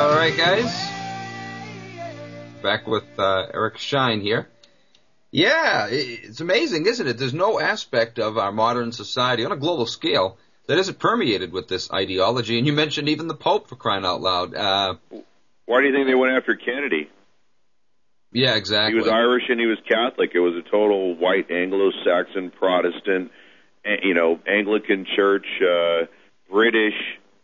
All right, guys. Back with Eric Schein here. Yeah, it's amazing, isn't it? There's no aspect of our modern society on a global scale that isn't permeated with this ideology. And you mentioned even the Pope, for crying out loud. Why do you think they went after Kennedy? Yeah, exactly. He was Irish and he was Catholic. It was a total white Anglo-Saxon Protestant, Anglican Church, British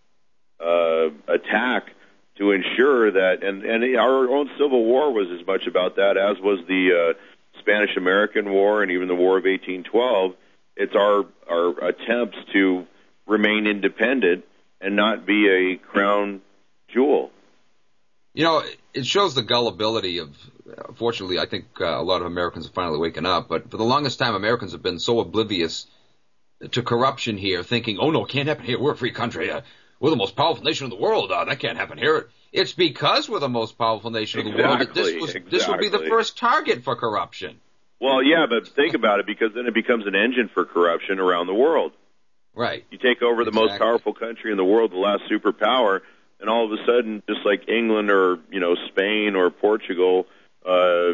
attack to ensure that, and our own Civil War was as much about that as was the Spanish-American War and even the War of 1812. It's our attempts to remain independent and not be a crown jewel. You know, it shows the gullibility of, fortunately, I think a lot of Americans are finally waking up, but for the longest time, Americans have been so oblivious to corruption here, thinking, oh, no, it can't happen here. We're a free country. We're the most powerful nation in the world. That can't happen here. It's because we're the most powerful nation in the world that this would be the first target for corruption. Well, yeah, but think about it, because then it becomes an engine for corruption around the world. Right. You take over the most powerful country in the world, the last superpower, and all of a sudden, just like England or Spain or Portugal, or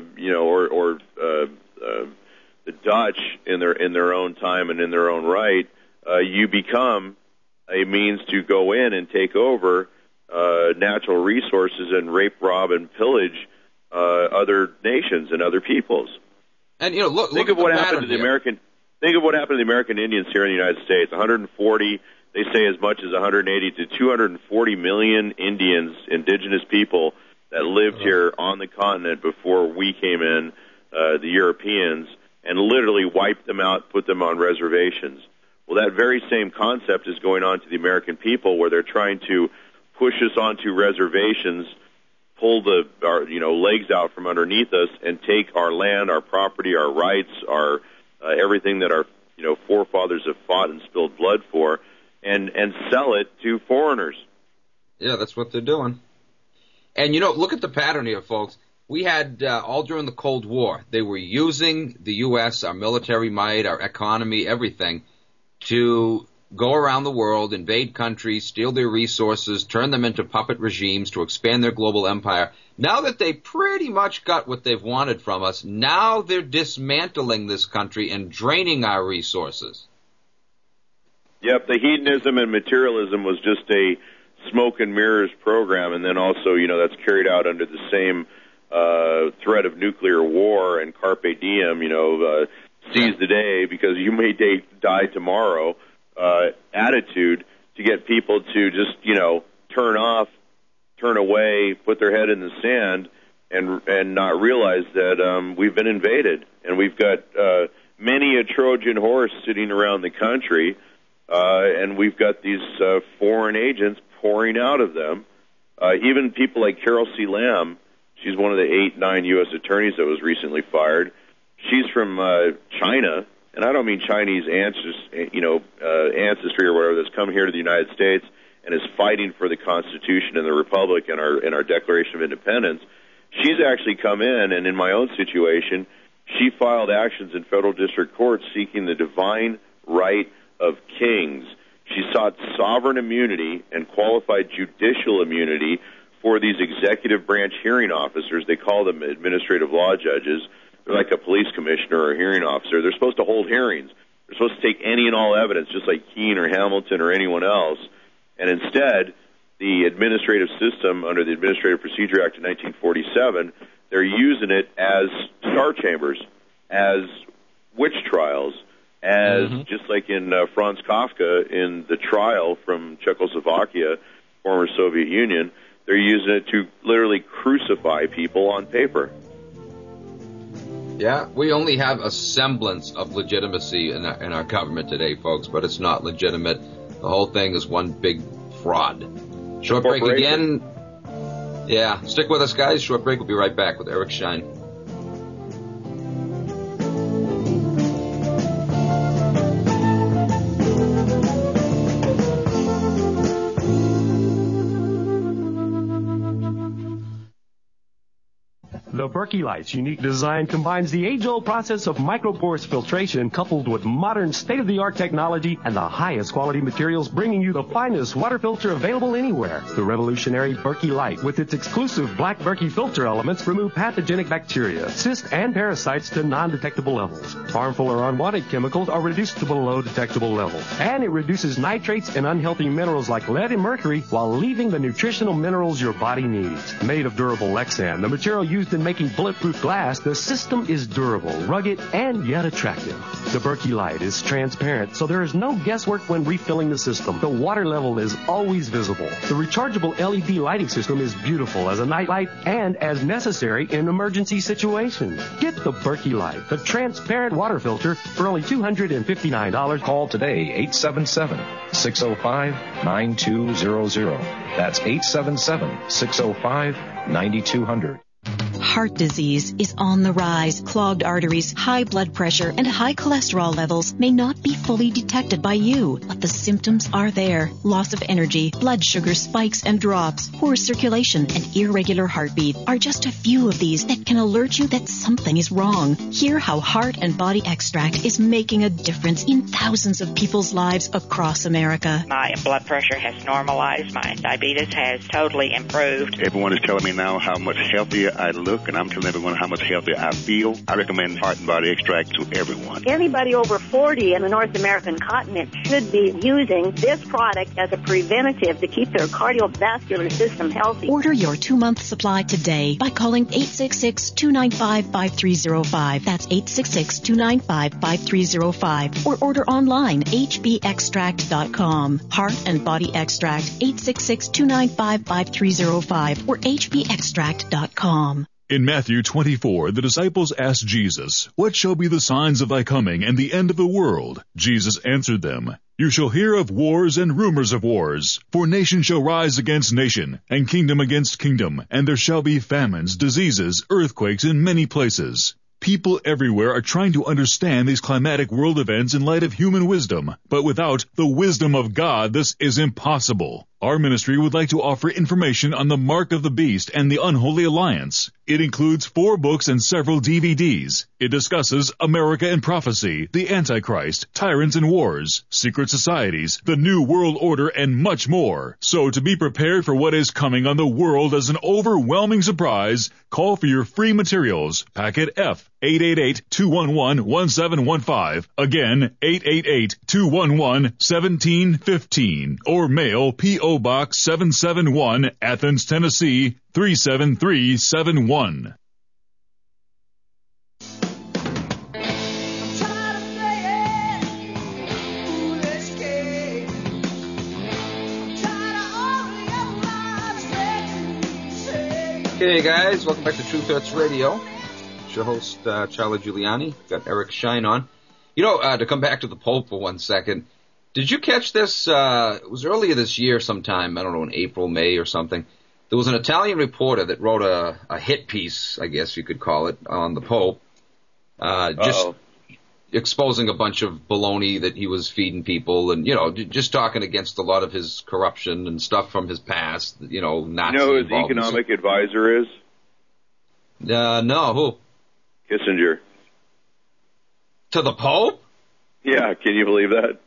the Dutch in their own time and in their own right, you become a means to go in and take over natural resources and rape, rob, and pillage other nations and other peoples. And look think of what happened to the American. Think of what happened to the American Indians here in the United States. 140, they say as much as 180 to 240 million Indians, indigenous people that lived here on the continent before we came in, the Europeans, and literally wiped them out, put them on reservations. Well, that very same concept is going on to the American people, where they're trying to push us onto reservations, pull our legs out from underneath us, and take our land, our property, our rights, our everything that our forefathers have fought and spilled blood for, and sell it to foreigners. Yeah, that's what they're doing. And look at the pattern here, folks. We had all during the Cold War, they were using the U.S., our military might, our economy, everything, to go around the world, invade countries, steal their resources, turn them into puppet regimes to expand their global empire. Now that they pretty much got what they've wanted from us, now they're dismantling this country and draining our resources. Yep, the hedonism and materialism was just a smoke and mirrors program, and then also, that's carried out under the same threat of nuclear war and carpe diem, seize the day because you may die tomorrow attitude to get people to just, turn off, turn away, put their head in the sand, and not realize that we've been invaded. And we've got many a Trojan horse sitting around the country, and we've got these foreign agents pouring out of them. Even people like Carol C. Lam, she's one of the 8-9 U.S. attorneys that was recently fired. She's from China, and I don't mean Chinese ancestry or whatever, that's come here to the United States and is fighting for the Constitution and the Republic and our Declaration of Independence. She's actually come in my own situation, she filed actions in federal district court seeking the divine right of kings. She sought sovereign immunity and qualified judicial immunity for these executive branch hearing officers. They call them administrative law judges. They're like a police commissioner or a hearing officer. They're supposed to hold hearings. They're supposed to take any and all evidence, just like Keene or Hamilton or anyone else. And instead, the administrative system under the Administrative Procedure Act of 1947, they're using it as star chambers, as witch trials, as just like in Franz Kafka in the trial from Czechoslovakia, former Soviet Union, they're using it to literally crucify people on paper. Yeah, we only have a semblance of legitimacy in our government today, folks, but it's not legitimate. The whole thing is one big fraud. Short break again. Yeah, stick with us, guys. Short break. We'll be right back with Eric Schein. The Berkey Light's unique design combines the age-old process of microporous filtration coupled with modern state-of-the-art technology and the highest quality materials, bringing you the finest water filter available anywhere. The revolutionary Berkey Light, with its exclusive black Berkey filter elements, remove pathogenic bacteria, cysts, and parasites to non-detectable levels. Harmful or unwanted chemicals are reduced to below detectable levels. And it reduces nitrates and unhealthy minerals like lead and mercury while leaving the nutritional minerals your body needs. Made of durable Lexan, the material used in making bulletproof glass, the system is durable, rugged, and yet attractive. The Berkey Light is transparent, so there is no guesswork when refilling the system. The water level is always visible. The rechargeable LED lighting system is beautiful as a nightlight and as necessary in emergency situations. Get the Berkey Light, the transparent water filter, for only $259. Call today, 877-605-9200. That's 877-605-9200. Heart disease is on the rise. Clogged arteries, high blood pressure, and high cholesterol levels may not be fully detected by you, but the symptoms are there. Loss of energy, blood sugar spikes and drops, poor circulation, and irregular heartbeat are just a few of these that can alert you that something is wrong. Hear how Heart and Body Extract is making a difference in thousands of people's lives across America. My blood pressure has normalized. My diabetes has totally improved. Everyone is telling me now how much healthier I look, and I'm telling everyone how much healthier I feel. I recommend Heart and Body Extract to everyone. Anybody over 40 in the North American continent should be using this product as a preventative to keep their cardiovascular system healthy. Order your 2-month supply today by calling 866-295-5305. That's 866-295-5305. Or order online, hbextract.com. Heart and Body Extract, 866-295-5305 or hbextract.com. In Matthew 24, the disciples asked Jesus, "What shall be the signs of thy coming and the end of the world?" Jesus answered them, "You shall hear of wars and rumors of wars. For nation shall rise against nation, and kingdom against kingdom, and there shall be famines, diseases, earthquakes in many places." People everywhere are trying to understand these climatic world events in light of human wisdom, but without the wisdom of God, this is impossible. Our ministry would like to offer information on the Mark of the Beast and the Unholy Alliance. It includes 4 books and several DVDs. It discusses America and Prophecy, the Antichrist, Tyrants and Wars, Secret Societies, the New World Order, and much more. So to be prepared for what is coming on the world as an overwhelming surprise, call for your free materials. Packet F, 888-211-1715. Again, 888-211-1715. Or mail P.O. Box 771, Athens, Tennessee, 37371. Okay, guys, welcome back to Truth Hurts Radio. It's your host, Charlie Giuliani. Got Eric Schein on. You know, to come back to the Pope for 1 second, did you catch this? It was earlier this year sometime, I don't know, in April, May or something. There was an Italian reporter that wrote a hit piece, I guess you could call it, on the Pope, just exposing a bunch of baloney that he was feeding people and, you know, just talking against a lot of his corruption and stuff from his past, you know, Nazi You know who his economic advisor is? No, who? Kissinger. To the Pope? Yeah, can you believe that?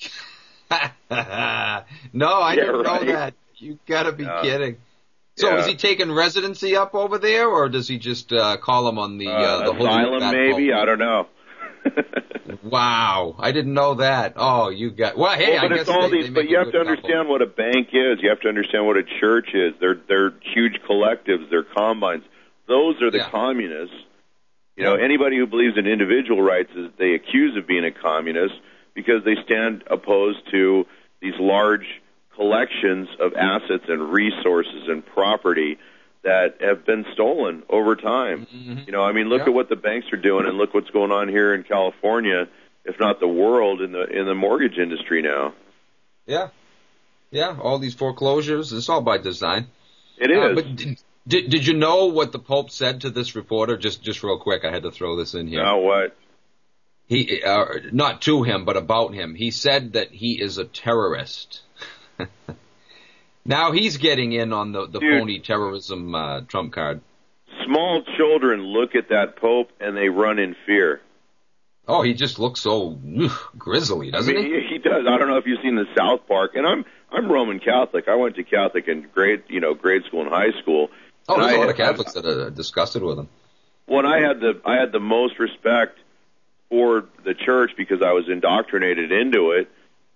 No, I didn't know that. You gotta be kidding. So is he taking residency up over there, or does he just call him on the asylum? Maybe I don't know. Wow, I didn't know that. Oh, you got hey. Well, but I guess it's all they these. But you have to understand what a bank is. You have to understand what a church is. They're huge collectives. They're combines. Those are the communists. You know, anybody who believes in individual rights is they accuse of being a communist because they stand opposed to these large collections of assets and resources and property that have been stolen over time. Mm-hmm. You know, I mean, look at what the banks are doing, and look what's going on here in California, if not the world, in the mortgage industry now. Yeah, all these foreclosures, it's all by design. It is. But did you know what the Pope said to this reporter? Just real quick, I had to throw this in here. Now what? He not to him, but about him. He said that he is a terrorist. Now he's getting in on the phony terrorism trump card. small children look at that Pope and they run in fear. Oh, he just looks so grisly, doesn't he? He does. I don't know if you've seen the South Park, and I'm Roman Catholic. I went to Catholic in grade school and high school. Oh, there's a lot of Catholics that are disgusted with him. Well, I had the most respect for the church because I was indoctrinated into it.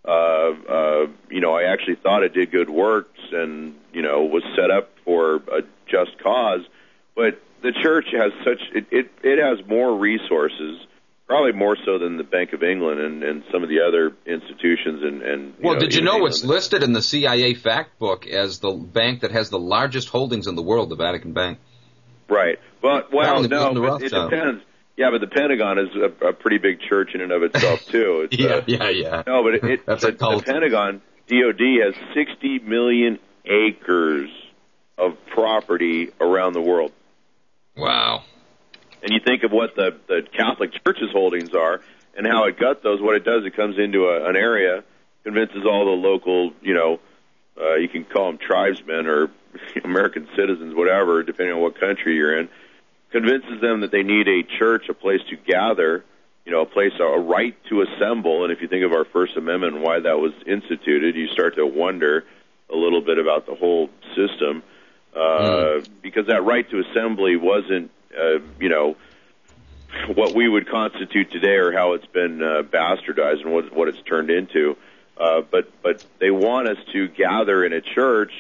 I actually thought it did good works and, was set up for a just cause. But the church has it has more resources, probably more so than the Bank of England and some of the other institutions. Did you know it's listed in the CIA fact book as the bank that has the largest holdings in the world, the Vatican Bank? Right. But, it depends. Yeah, but the Pentagon is a pretty big church in and of itself, too. Yeah. No, but the Pentagon, DOD, has 60 million acres of property around the world. Wow. And you think of what the Catholic Church's holdings are and how it got those, what it does, it comes into an area, convinces all the local, you can call them tribesmen or American citizens, whatever, depending on what country you're in, convinces them that they need a church, a place to gather, a right to assemble. And if you think of our First Amendment and why that was instituted, you start to wonder a little bit about the whole system, because that right to assembly wasn't, what we would constitute today or how it's been bastardized and what it's turned into. But they want us to gather in a church,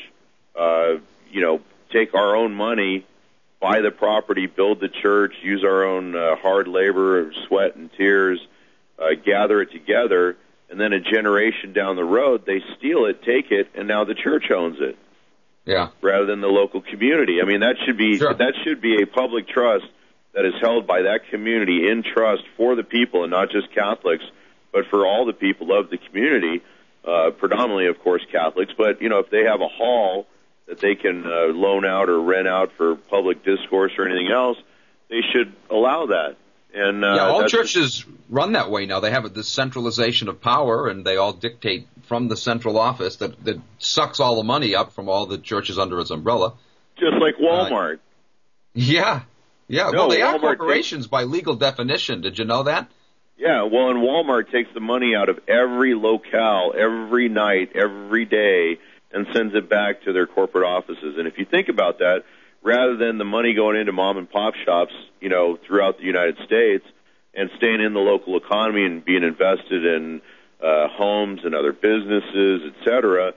take our own money, buy the property, build the church, use our own hard labor, sweat and tears, gather it together, and then a generation down the road, they steal it, take it, and now the church owns it. Yeah. Rather than the local community. I mean, that should be a public trust that is held by that community in trust for the people, and not just Catholics, but for all the people of the community, predominantly, of course, Catholics. But, if they have a hall that they can loan out or rent out for public discourse or anything else, they should allow that. And all churches run that way now. They have this centralization of power, and they all dictate from the central office that sucks all the money up from all the churches under its umbrella. Just like Walmart. Yeah. No, well, they Walmart are corporations by legal definition. Did you know that? Yeah, well, and Walmart takes the money out of every locale, every night, every day, and sends it back to their corporate offices. And if you think about that, rather than the money going into mom and pop shops, throughout the United States and staying in the local economy and being invested in homes and other businesses, etc.,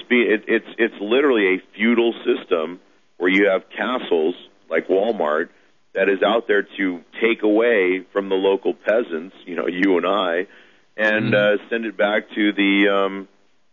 it's literally a feudal system where you have castles like Walmart that is out there to take away from the local peasants, you and I, and send it back to the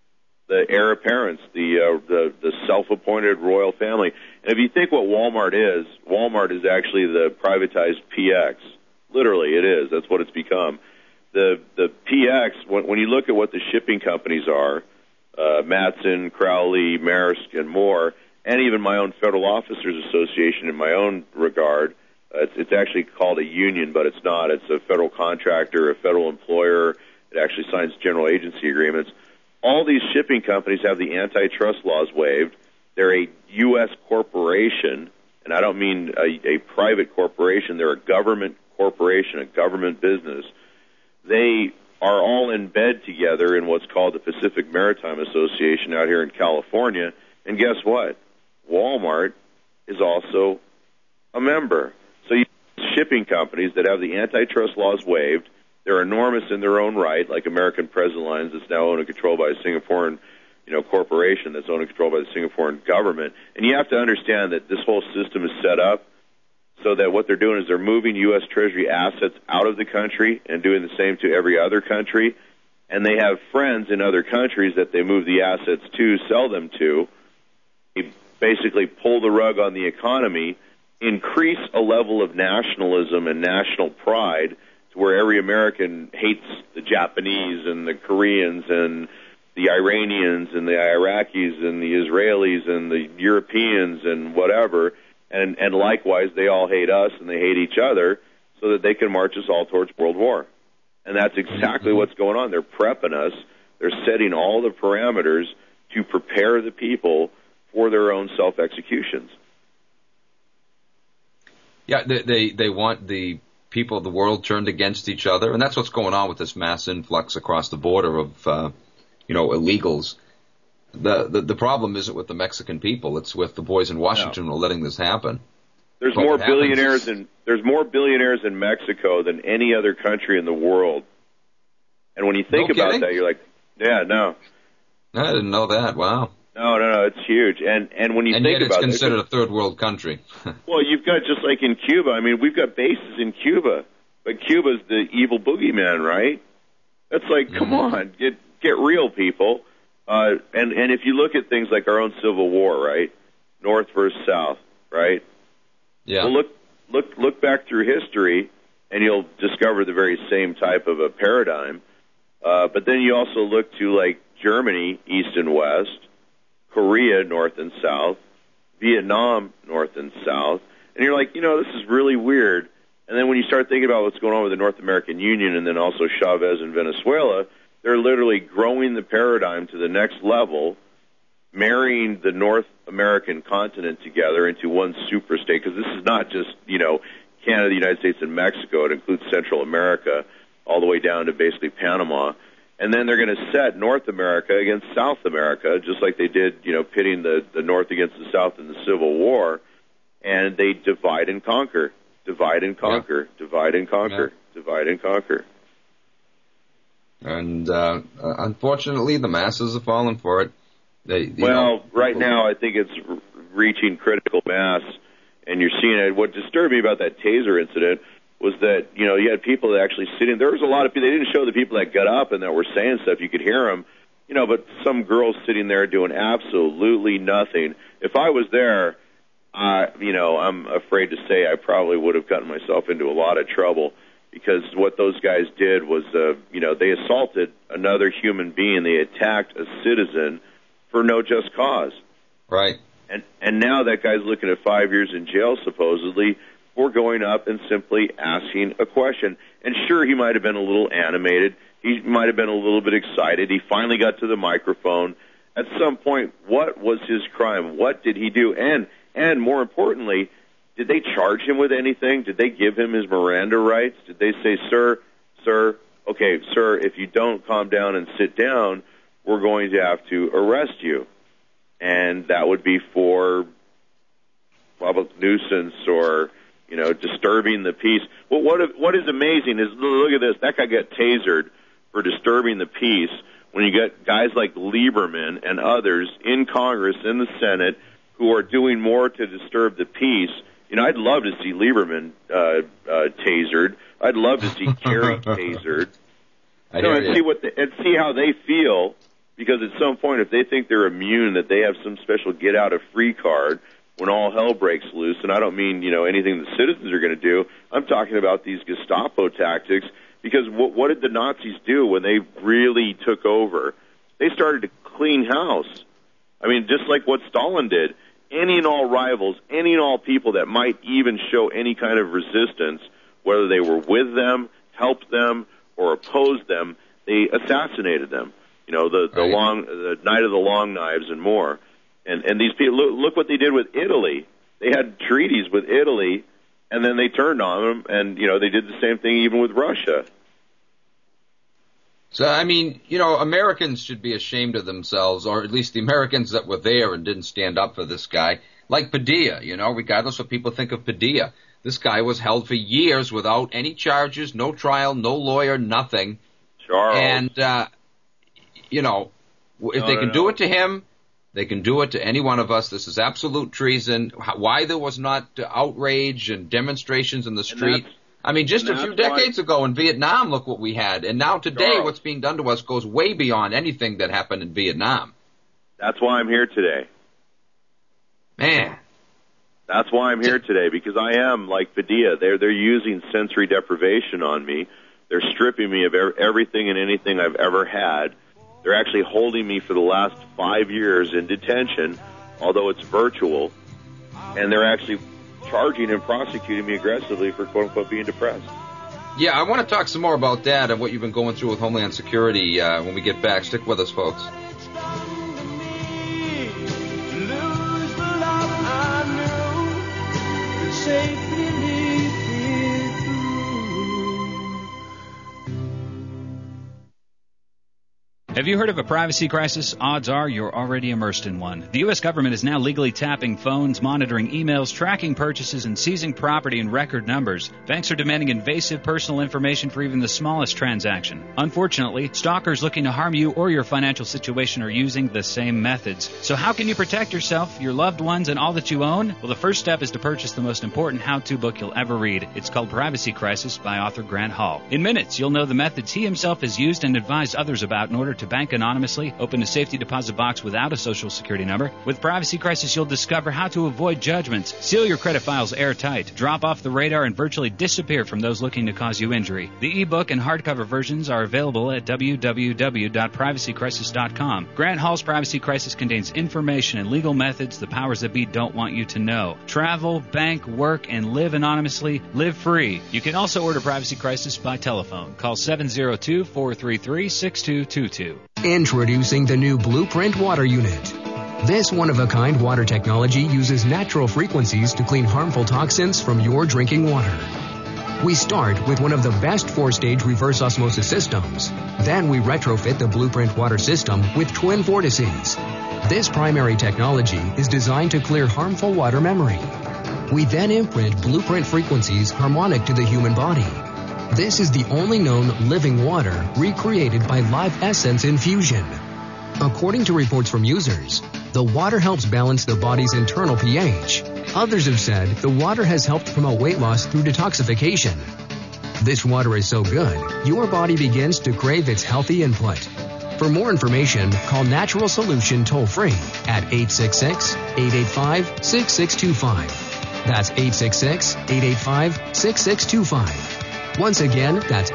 heir apparents, the self-appointed royal family. And if you think what Walmart is actually the privatized PX. Literally, it is. That's what it's become. The PX, when you look at what the shipping companies are, Matson, Crowley, Maersk, and more, and even my own Federal Officers Association in my own regard, it's actually called a union, but it's not. It's a federal contractor, a federal employer. It actually signs general agency agreements. All these shipping companies have the antitrust laws waived. They're a U.S. corporation, and I don't mean a private corporation. They're a government corporation, a government business. They are all in bed together in what's called the Pacific Maritime Association out here in California. And guess what? Walmart is also a member. So you have shipping companies that have the antitrust laws waived. They're enormous in their own right, like American Present Lines that's now owned and controlled by a Singaporean corporation that's owned and controlled by the Singaporean government. And you have to understand that this whole system is set up so that what they're doing is they're moving U.S. Treasury assets out of the country and doing the same to every other country. And they have friends in other countries that they move the assets to, sell them to. They basically pull the rug on the economy, increase a level of nationalism and national pride to where every American hates the Japanese and the Koreans and the Iranians and the Iraqis and the Israelis and the Europeans and whatever, and likewise they all hate us and they hate each other so that they can march us all towards World War. And that's exactly what's going on. They're prepping us. They're setting all the parameters to prepare the people for their own self-executions. Yeah, they want the people of the world turned against each other, and that's what's going on with this mass influx across the border of, illegals. The problem isn't with the Mexican people; it's with the boys in Washington who are letting this happen. There's more billionaires in Mexico than any other country in the world. And when you think about that, you're like, yeah, no. I didn't know that. Wow. No, it's huge. And when you think about it, it's considered a third world country. Well, you've got, just like in Cuba, I mean, we've got bases in Cuba, but Cuba's the evil boogeyman, right? That's like, come on, get real, people. And if you look at things like our own Civil War, right? North versus South, right? Yeah. Well, look back through history, and you'll discover the very same type of a paradigm. But then you also look to, like, Germany, East and West, Korea, North and South, Vietnam, North and South, and you're like, this is really weird. And then when you start thinking about what's going on with the North American Union and then also Chavez in Venezuela, they're literally growing the paradigm to the next level, marrying the North American continent together into one super state, because this is not just, Canada, the United States, and Mexico. It includes Central America all the way down to basically Panama. And then they're going to set North America against South America, just like they did, pitting the North against the South in the Civil War. And they divide and conquer, divide and conquer, divide and conquer, divide and conquer. And unfortunately, the masses have fallen for it. Right now, I think it's reaching critical mass, and you're seeing it. What disturbed me about that taser incident was that, you had people that actually sitting. There was a lot of people. They didn't show the people that got up and that were saying stuff. You could hear them, but some girls sitting there doing absolutely nothing. If I was there, I'm afraid to say I probably would have gotten myself into a lot of trouble, because what those guys did was, they assaulted another human being. They attacked a citizen for no just cause. Right. And now that guy's looking at 5 years in jail, supposedly, for going up and simply asking a question. And sure, he might have been a little animated. He might have been a little bit excited. He finally got to the microphone. At some point, what was his crime? What did he do? And more importantly, did they charge him with anything? Did they give him his Miranda rights? Did they say, sir, if you don't calm down and sit down, we're going to have to arrest you? And that would be for public nuisance or, disturbing the peace. Well, what is amazing is, look at this. That guy got tasered for disturbing the peace when you get guys like Lieberman and others in Congress, in the Senate, who are doing more to disturb the peace. I'd love to see Lieberman tasered. I'd love to see Kerry tasered. And see how they feel, because at some point, if they think they're immune, that they have some special get-out-of-free card when all hell breaks loose. And I don't mean, anything the citizens are going to do. I'm talking about these Gestapo tactics, because what did the Nazis do when they really took over? They started to clean house. I mean, just like what Stalin did. Any and all rivals, any and all people that might even show any kind of resistance, whether they were with them, helped them, or opposed them, they assassinated them. The Night of the Long Knives and more. And these people, look what they did with Italy. They had treaties with Italy, and then they turned on them, and, they did the same thing even with Russia. So, Americans should be ashamed of themselves, or at least the Americans that were there and didn't stand up for this guy. Like Padilla, regardless what people think of Padilla. This guy was held for years without any charges, no trial, no lawyer, nothing. Charles. And, if they can do it to him, they can do it to any one of us. This is absolute treason. Why there was not outrage and demonstrations in the street? Just a few decades ago in Vietnam, look what we had. And now today, what's being done to us goes way beyond anything that happened in Vietnam. That's why I'm here today. Man. That's why I'm here today, because I am like Padilla. They're using sensory deprivation on me. They're stripping me of everything and anything I've ever had. They're actually holding me for the last 5 years in detention, although it's virtual. And they're actually charging and prosecuting me aggressively for, quote-unquote, being depressed. Yeah, I want to talk some more about that and what you've been going through with Homeland Security when we get back. Stick with us, folks. Safely Have you heard of a privacy crisis? Odds are you're already immersed in one. The U.S. government is now legally tapping phones, monitoring emails, tracking purchases, and seizing property in record numbers. Banks are demanding invasive personal information for even the smallest transaction. Unfortunately, stalkers looking to harm you or your financial situation are using the same methods. So how can you protect yourself, your loved ones, and all that you own? Well, the first step is to purchase the most important how-to book you'll ever read. It's called Privacy Crisis by author Grant Hall. In minutes, you'll know the methods he himself has used and advised others about in order to bank anonymously, open a safety deposit box without a social security number. With Privacy Crisis, you'll discover how to avoid judgments, seal your credit files airtight, drop off the radar, and virtually disappear from those looking to cause you injury. The ebook and hardcover versions are available at www.privacycrisis.com. Grant Hall's Privacy Crisis contains information and legal methods the powers that be don't want you to know. Travel, bank, work, and live anonymously. Live free. You can also order Privacy Crisis by telephone. Call 702-433-6222. Introducing the new Blueprint Water Unit. This one-of-a-kind water technology uses natural frequencies to clean harmful toxins from your drinking water. We start with one of the best 4-stage reverse osmosis systems. Then we retrofit the Blueprint water system with twin vortices. This primary technology is designed to clear harmful water memory. We then imprint Blueprint frequencies harmonic to the human body. This is the only known living water recreated by Live Essence infusion. According to reports from users, the water helps balance the body's internal pH. Others have said the water has helped promote weight loss through detoxification. This water is so good, your body begins to crave its healthy input. For more information, call Natural Solution toll-free at 866-885-6625. That's 866-885-6625. Once again, that's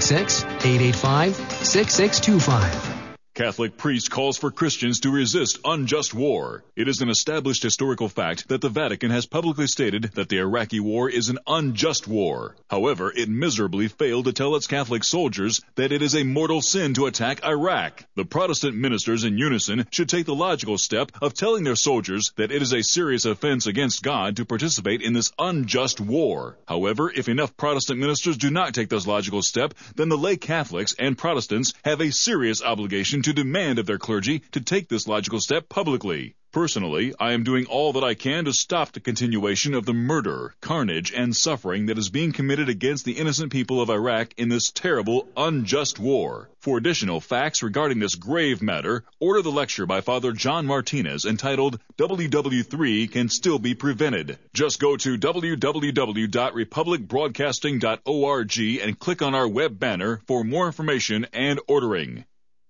866-885-6625. Catholic priest calls for Christians to resist unjust war. It is an established historical fact that the Vatican has publicly stated that the Iraqi war is an unjust war. However, it miserably failed to tell its Catholic soldiers that it is a mortal sin to attack Iraq. The Protestant ministers in unison should take the logical step of telling their soldiers that it is a serious offense against God to participate in this unjust war. However, if enough Protestant ministers do not take this logical step, then the lay Catholics and Protestants have a serious obligation to demand of their clergy to take this logical step publicly. Personally, I am doing all that I can to stop the continuation of the murder, carnage, and suffering that is being committed against the innocent people of Iraq in this terrible, unjust war. For additional facts regarding this grave matter, order the lecture by Father John Martinez entitled WW3 Can Still Be Prevented. Just go to www.republicbroadcasting.org and click on our web banner for more information and ordering.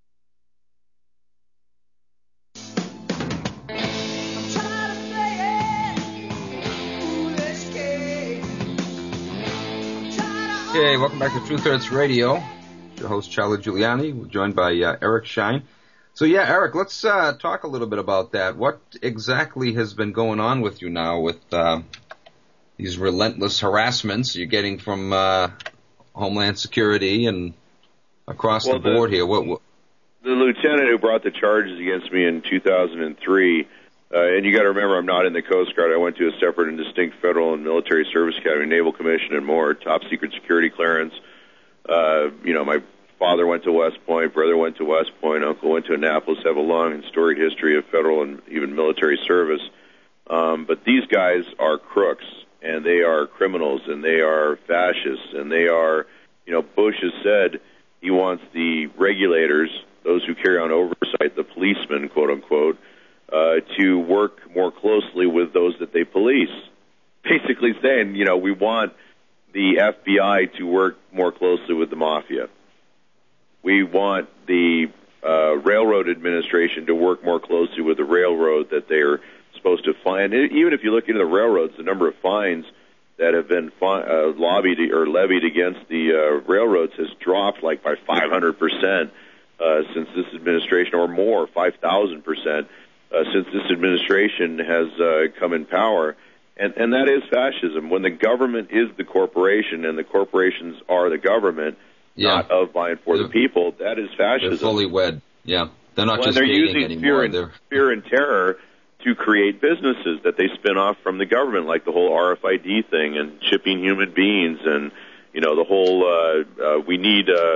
Okay, welcome back to Truth Hurts Radio. Your host, Charlie Giuliani. We're joined by Eric Shine. So, yeah, Eric, let's talk a little bit about that. What exactly has been going on with you now with these relentless harassments you're getting from Homeland Security and across the board here? What? The lieutenant who brought the charges against me in 2003, and you got to remember, I'm not in the Coast Guard. I went to a separate and distinct federal and military service academy, Naval Commission, and more, top secret security clearance. My father went to West Point, brother went to West Point, uncle went to Annapolis, have a long and storied history of federal and even military service. But these guys are crooks, and they are criminals, and they are fascists, and they are, Bush has said he wants the regulators, those who carry on oversight, the policemen, quote unquote, to work more closely with those that they police. Basically saying, we want the FBI to work more closely with the mafia. We want the railroad administration to work more closely with the railroad that they're supposed to fine. Even if you look into the railroads, the number of fines that have been lobbied or levied against the railroads has dropped like by 500% since this administration, or more, 5,000%. Since this administration has come in power. And that is fascism. When the government is the corporation and the corporations are the government, not of, by, and for the people, that is fascism. They're fully wed. Yeah. They're not just they're dating using anymore. fear and terror to create businesses that they spin off from the government, like the whole RFID thing and shipping human beings and, the whole we need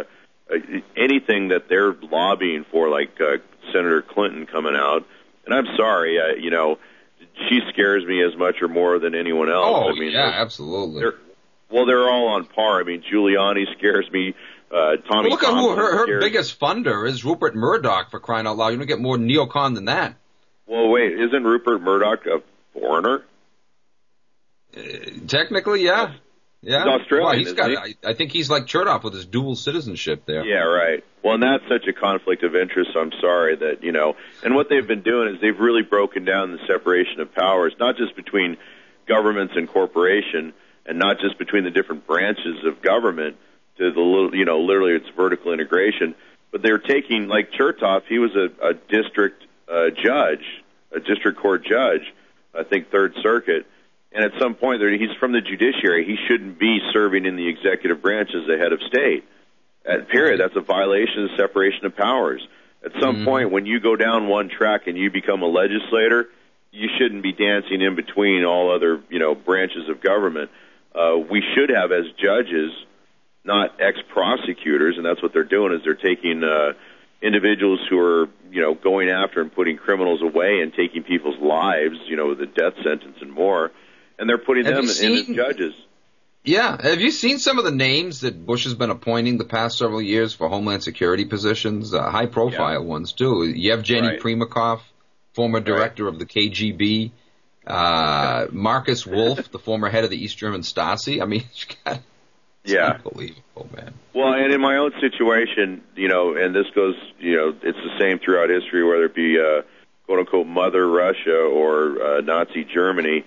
anything that they're lobbying for, like Senator Clinton coming out. And I'm sorry, she scares me as much or more than anyone else. Oh, I mean, yeah, absolutely. They're all on par. I mean, Giuliani scares me. Tommy. Look at who her biggest funder is, Rupert Murdoch, for crying out loud. You don't get more neocon than that. Well, wait, isn't Rupert Murdoch a foreigner? Technically, yeah. Yeah. He's Australian, he's got. I think he's like Chertoff with his dual citizenship there. Yeah, right. Well, and that's such a conflict of interest. I'm sorry that, and what they've been doing is they've really broken down the separation of powers, not just between governments and corporation, and not just between the different branches of government to the, literally it's vertical integration, but they're taking, like Chertoff, he was a district judge, a district court judge, I think Third Circuit. And at some point, he's from the judiciary. He shouldn't be serving in the executive branch as the head of state. Period. That's a violation of separation of powers. At some point, when you go down one track and you become a legislator, you shouldn't be dancing in between all other, branches of government. We should have, as judges, not ex-prosecutors, and that's what they're doing, is they're taking individuals who are, going after and putting criminals away and taking people's lives, with a death sentence and more, and they're putting them in as judges. Yeah. Have you seen some of the names that Bush has been appointing the past several years for Homeland Security positions? High-profile ones, too. Yevgeny Primakov, former director of the KGB. Marcus Wolf, the former head of the East German Stasi. I mean, it's unbelievable, man. Well, and in my own situation, and this goes, it's the same throughout history, whether it be, quote-unquote, Mother Russia or Nazi Germany,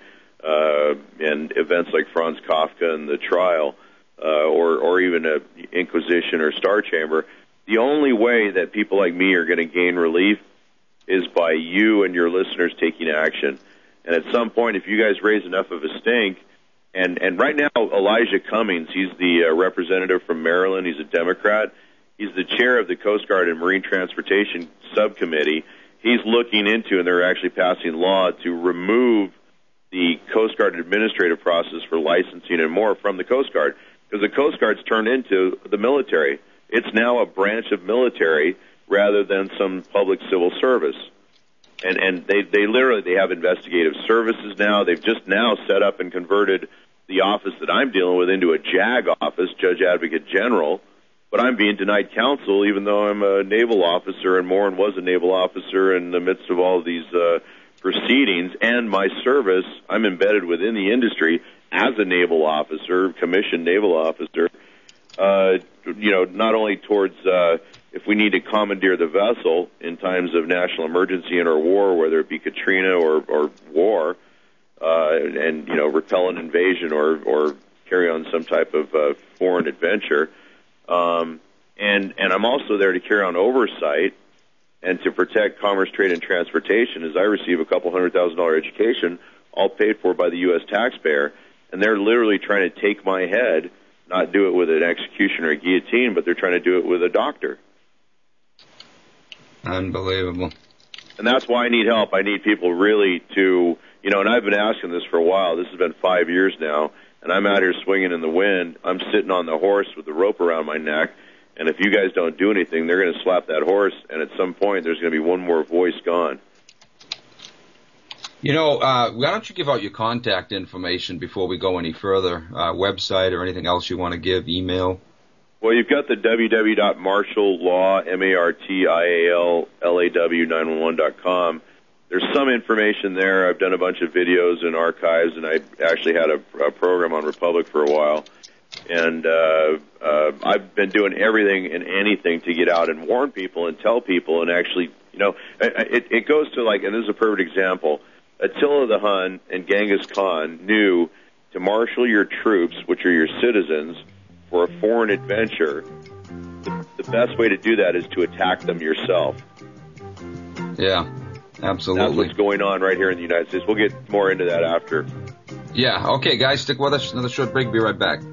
and events like Franz Kafka and the trial, or even a Inquisition or Star Chamber, the only way that people like me are going to gain relief is by you and your listeners taking action. And at some point, if you guys raise enough of a stink, and right now, Elijah Cummings, he's the representative from Maryland. He's a Democrat. He's the chair of the Coast Guard and Marine Transportation Subcommittee. He's looking into, and they're actually passing law to remove the Coast Guard administrative process for licensing and more from the Coast Guard, because the Coast Guard's turned into the military. It's now a branch of military rather than some public civil service. And they literally have investigative services now. They've just now set up and converted the office that I'm dealing with into a JAG office, Judge Advocate General, but I'm being denied counsel even though I'm a naval officer, and Morin was a naval officer in the midst of all of these proceedings, and my service, I'm embedded within the industry as a naval officer, commissioned naval officer, not only towards if we need to commandeer the vessel in times of national emergency and or war, whether it be Katrina or war, and repel an invasion or carry on some type of foreign adventure, and I'm also there to carry on oversight and to protect commerce, trade, and transportation, as I receive a couple $100,000 education, all paid for by the U.S. taxpayer, and they're literally trying to take my head, not do it with an execution or a guillotine, but they're trying to do it with a doctor. Unbelievable. And that's why I need help. I need people really to, and I've been asking this for a while. This has been 5 years now, and I'm out here swinging in the wind. I'm sitting on the horse with the rope around my neck. And if you guys don't do anything, they're going to slap that horse, and at some point there's going to be one more voice gone. Why don't you give out your contact information before we go any further? Website or anything else you want to give, email? Well, you've got the www.martiallaw, MARTIALLAW911.com. There's some information there. I've done a bunch of videos and archives, and I actually had a program on Republic for a while. And I've been doing everything and anything to get out and warn people and tell people, and actually, it goes to like, and this is a perfect example, Attila the Hun and Genghis Khan knew to marshal your troops, which are your citizens, for a foreign adventure. The best way to do that is to attack them yourself. Yeah, absolutely. That's what's going on right here in the United States. We'll get more into that after. Yeah, okay, guys, stick with us. Another short break. Be right back.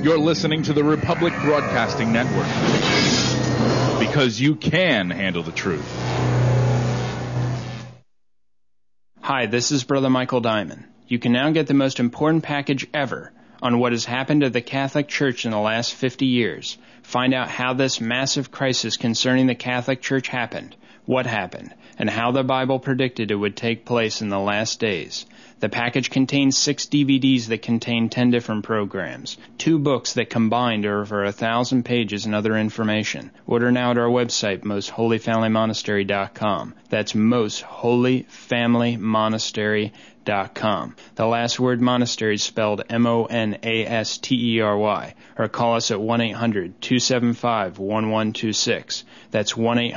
You're listening to the Republic Broadcasting Network. Because you can handle the truth. Hi, this is Brother Michael Diamond. You can now get the most important package ever on what has happened to the Catholic Church in the last 50 years. Find out how this massive crisis concerning the Catholic Church happened, what happened, and how the Bible predicted it would take place in the last days. The package contains 6 DVDs that contain 10 different programs, 2 books that combined are over 1,000 pages and other information. Order now at our website, mostholyfamilymonastery.com. That's mostholyfamilymonastery.com. The last word monastery is spelled M-O-N-A-S-T-E-R-Y. Or call us at 1-800-275-1126. That's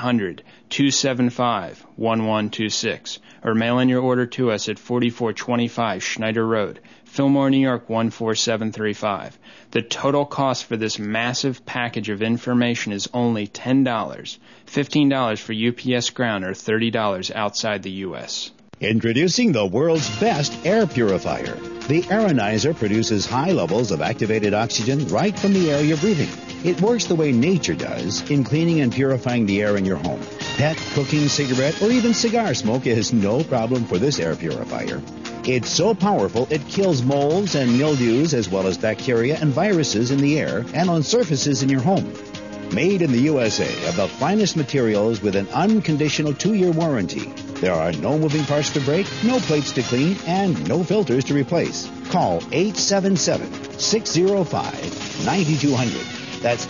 1-800-275-1126. Or mail in your order to us at 4425 Schneider Road, Fillmore, New York 14735. The total cost for this massive package of information is only $10, $15 for UPS Ground, or $30 outside the U.S. Introducing the world's best air purifier. The Aeronizer produces high levels of activated oxygen right from the air you're breathing. It works the way nature does in cleaning and purifying the air in your home. Pet, cooking, cigarette, or even cigar smoke is no problem for this air purifier. It's so powerful it kills molds and mildews as well as bacteria and viruses in the air and on surfaces in your home. Made in the USA of the finest materials with an unconditional 2-year warranty. There are no moving parts to break, no plates to clean, and no filters to replace. Call 877-605-9200. That's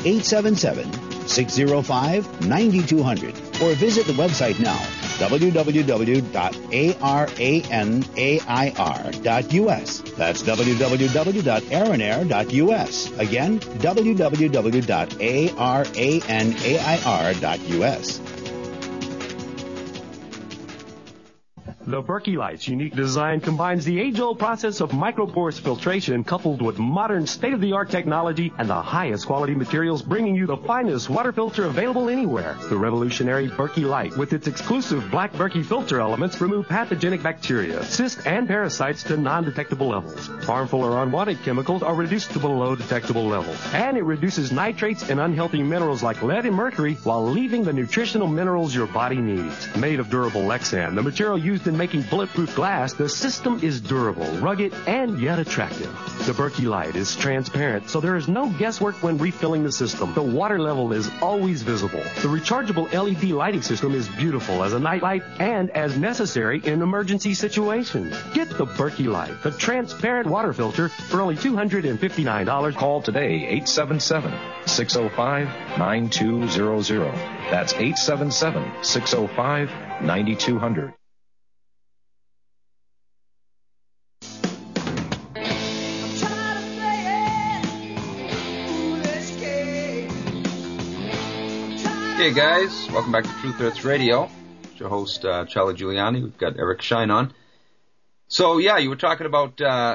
877-605-9200. Or visit the website now, www.aranair.us. That's www.aranair.us. Again, www.aranair.us. The Berkey Light's unique design combines the age-old process of micropores filtration coupled with modern state-of-the-art technology and the highest quality materials, bringing you the finest water filter available anywhere. The revolutionary Berkey Light, with its exclusive black Berkey filter elements, remove pathogenic bacteria, cysts, and parasites to non-detectable levels. Harmful or unwanted chemicals are reduced to below detectable levels. And it reduces nitrates and unhealthy minerals like lead and mercury while leaving the nutritional minerals your body needs. Made of durable Lexan, the material used in making bulletproof glass, the system is durable, rugged, and yet attractive. The Berkey Light is transparent, so there is no guesswork when refilling the system. The water level is always visible. The rechargeable LED lighting system is beautiful as a night light and as necessary in emergency situations. Get the Berkey Light, the transparent water filter, for only $259. Call today, 877-605-9200. That's 877-605-9200. Hey guys, welcome back to Truth Hurts Radio. It's your host, Charlie Giuliani. We've got Eric Schein on. So yeah, you were talking about,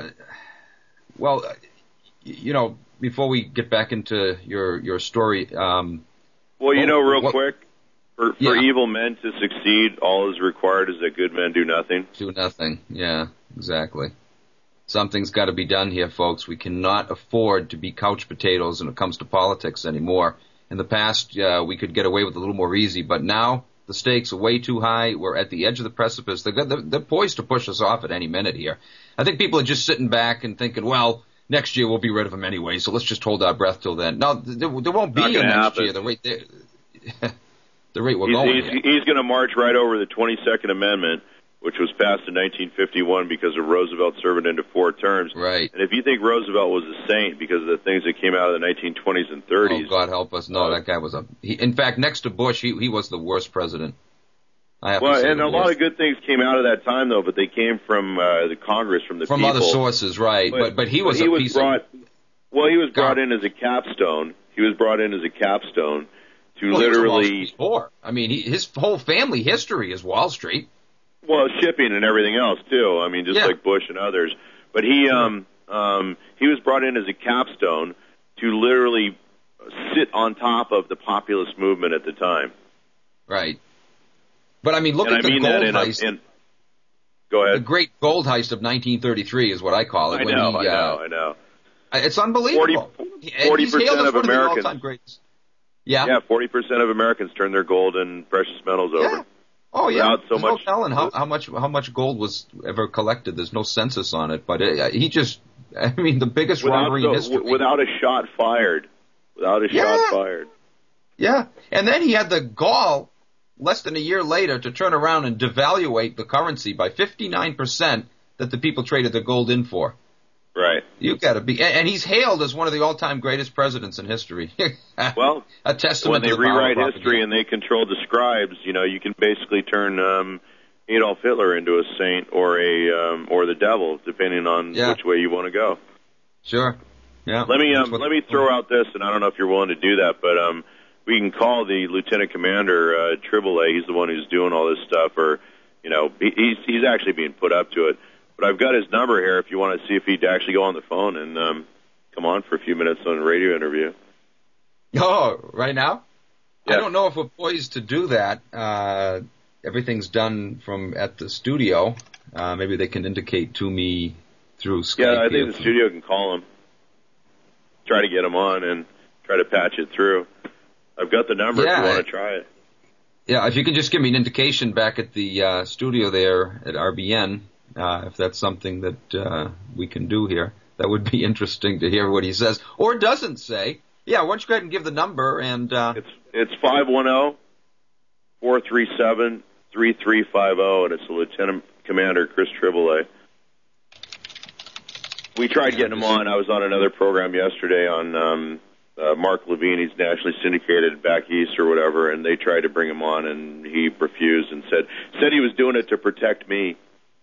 before we get back into your story. Real quick, for evil men to succeed, all is required is that good men do nothing. Do nothing, yeah, exactly. Something's got to be done here, folks. We cannot afford to be couch potatoes when it comes to politics anymore. In the past, we could get away with a little more easy, but now the stakes are way too high. We're at the edge of the precipice. They're poised to push us off at any minute here. I think people are just sitting back and thinking, well, next year we'll be rid of them anyway, so let's just hold our breath till then. No, there won't be a next year. The rate we're going. He's going to march right over the 22nd Amendment, which was passed in 1951 because of Roosevelt serving into 4 terms. Right. And if you think Roosevelt was a saint because of the things that came out of the 1920s and 30s. Oh, God help us. No, that guy was in fact, next to Bush, he was the worst president. A lot of good things came out of that time, though, but they came from the Congress, from the people. From other sources, right. But he was brought in as a capstone. He was brought in as a capstone to literally... I mean, his whole family history is Wall Street. Well, shipping and everything else too. I mean, like Bush and others. But he was brought in as a capstone to literally sit on top of the populist movement at the time. Right. But I mean, look at the gold heist. Go ahead. The great gold heist of 1933 is what I call it. I know. It's unbelievable. 40% of Americans. Yeah. Yeah, 40% of Americans turn their gold and precious metals over. Oh yeah. Without so There's much. no telling how much gold was ever collected. There's no census on it, but the biggest robbery in history. Without a shot fired. Yeah, and then he had the gall less than a year later to turn around and devaluate the currency by 59% that the people traded their gold in for. Right. You got to be, and he's hailed as one of the all-time greatest presidents in history. Well, a testament when they to the power rewrite of history and they control the scribes, you can basically turn Adolf Hitler into a saint or the devil, depending on which way you want to go. Sure. Yeah. Let me throw out this, and I don't know if you're willing to do that, but we can call the Lieutenant Commander Triboulet. He's the one who's doing all this stuff, or he's actually being put up to it. But I've got his number here if you want to see if he'd actually go on the phone and come on for a few minutes on a radio interview. Oh, right now? Yeah. I don't know if we're poised to do that. Everything's done at the studio. Maybe they can indicate to me through Skype. Yeah, I think the studio can call him. Try to get him on and try to patch it through. I've got the number if you want to try it. Yeah, if you can just give me an indication back at the studio there at RBN, if that's something that we can do here. That would be interesting to hear what he says. Or doesn't say. Yeah, why don't you go ahead and give the number and... It's 510-437-3350, and it's the Lieutenant Commander Chris Triboulet. We tried getting him on. I was on another program yesterday on Mark Levine. He's nationally syndicated back east or whatever, and they tried to bring him on, and he refused and said he was doing it to protect me.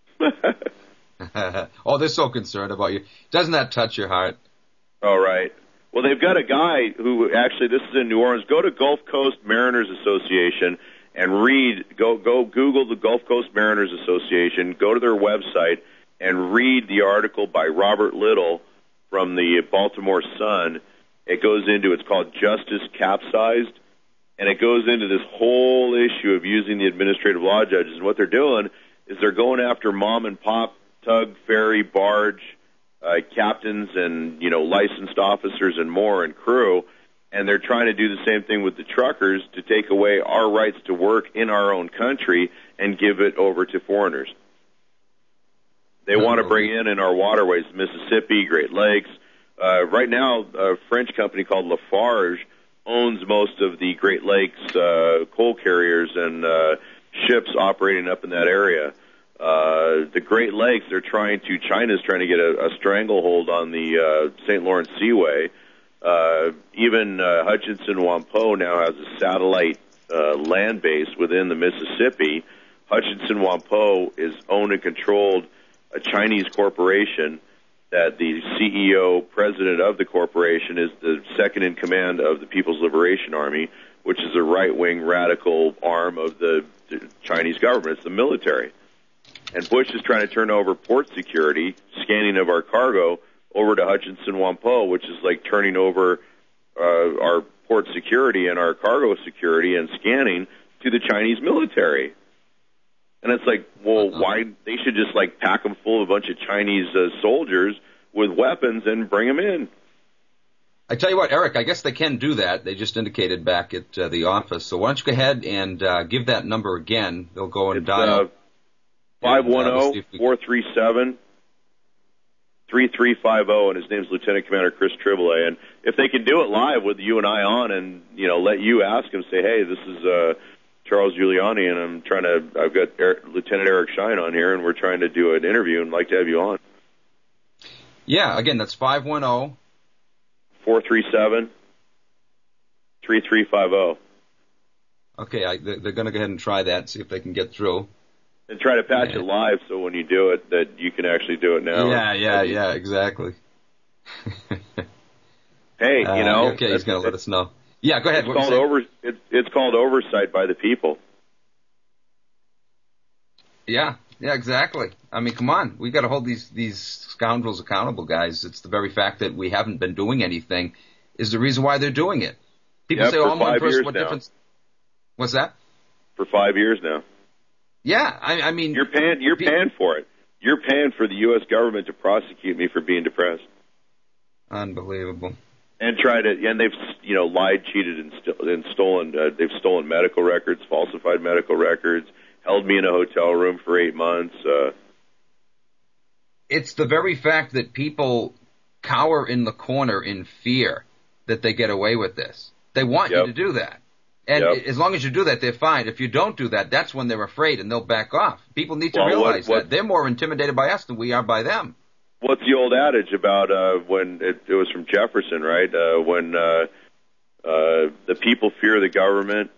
Oh, they're so concerned about you. Doesn't that touch your heart? All right. Well, they've got a guy who actually, this is in New Orleans. Go to Gulf Coast Mariners Association and read. Go Google the Gulf Coast Mariners Association. Go to their website and read the article by Robert Little from the Baltimore Sun. It goes into, it's called Justice Capsized, and it goes into this whole issue of using the administrative law judges. And what they're doing is they're going after mom and pop tug, ferry, barge captains and licensed officers and more and crew, and they're trying to do the same thing with the truckers to take away our rights to work in our own country and give it over to foreigners. They want to bring in our waterways, Mississippi, Great Lakes. Right now, a French company called Lafarge owns most of the Great Lakes coal carriers and ships operating up in that area. The Great Lakes, China's trying to get a stranglehold on the St. Lawrence Seaway. Even Hutchinson Whampoa now has a satellite land base within the Mississippi. Hutchinson Whampoa is owned and controlled a Chinese corporation that the CEO, president of the corporation, is the second in command of the People's Liberation Army, which is a right-wing radical arm of the Chinese government. It's the military. And Bush is trying to turn over port security, scanning of our cargo, over to Hutchinson Whampoa, which is like turning over our port security and our cargo security and scanning to the Chinese military. And it's like, well, why? They should just pack them full of a bunch of Chinese soldiers with weapons and bring them in. I tell you what, Eric, I guess they can do that. They just indicated back at the office. So why don't you go ahead and give that number again? They'll go and dial. 510-437-3350, and his name's Lieutenant Commander Chris Triboulet. And if they can do it live with you and I on and, let you ask him, say, hey, this is Charles Giuliani, and I've got Lieutenant Eric Schein on here, and we're trying to do an interview and like to have you on. Yeah, again, that's 510-437-3350. Okay, they're going to go ahead and try that, see if they can get through. And try to patch it live so when you do it that you can actually do it now. Yeah, exactly. Hey, okay, he's going to let us know. Yeah, go ahead. It's called oversight by the people. Yeah, exactly. I mean, come on. We got to hold these scoundrels accountable, guys. It's the very fact that we haven't been doing anything is the reason why they're doing it. People say, "Oh, I'm one person. What difference?" What's that? For 5 years now. Yeah, I mean, you're paying for it. You're paying for the U.S. government to prosecute me for being depressed. Unbelievable. And they've lied, cheated, and stolen. They've stolen medical records, falsified medical records, held me in a hotel room for 8 months. It's the very fact that people cower in the corner in fear that they get away with this. They want you to do that. And as long as you do that, they're fine. If you don't do that, that's when they're afraid and they'll back off. People need to realize that. They're more intimidated by us than we are by them. What's the old adage about when it was from Jefferson, right? When the people fear the government,